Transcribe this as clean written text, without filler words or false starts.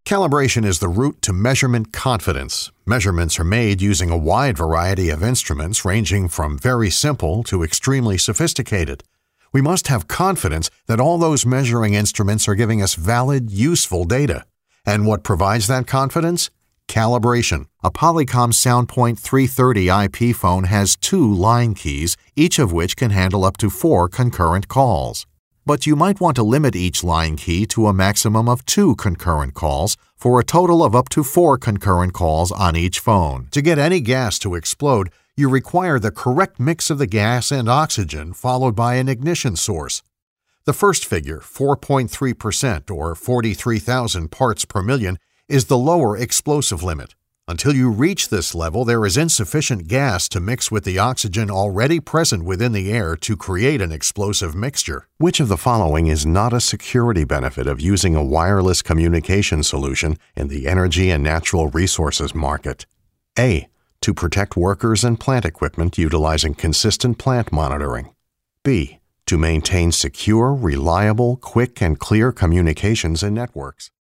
Calibration is the route to measurement confidence. Measurements are made using a wide variety of instruments ranging from very simple to extremely sophisticated. We must have confidence that all those measuring instruments are giving us valid, useful data. And what provides that confidence? Calibration. A Polycom SoundPoint 330 IP phone has 2 line keys, each of which can handle up to 4 concurrent calls. But you might want to limit each line key to a maximum of 2 concurrent calls for a total of up to 4 concurrent calls on each phone. To get any gas to explode, you require the correct mix of the gas and oxygen followed by an ignition source. The first figure, 4.3% or 43,000 parts per million, is the lower explosive limit. Until you reach this level, there is insufficient gas to mix with the oxygen already present within the air to create an explosive mixture. Which of the following is not a security benefit of using a wireless communication solution in the energy and natural resources market? A. To protect workers and plant equipment utilizing consistent plant monitoring. B. To maintain secure, reliable, quick, and clear communications and networks.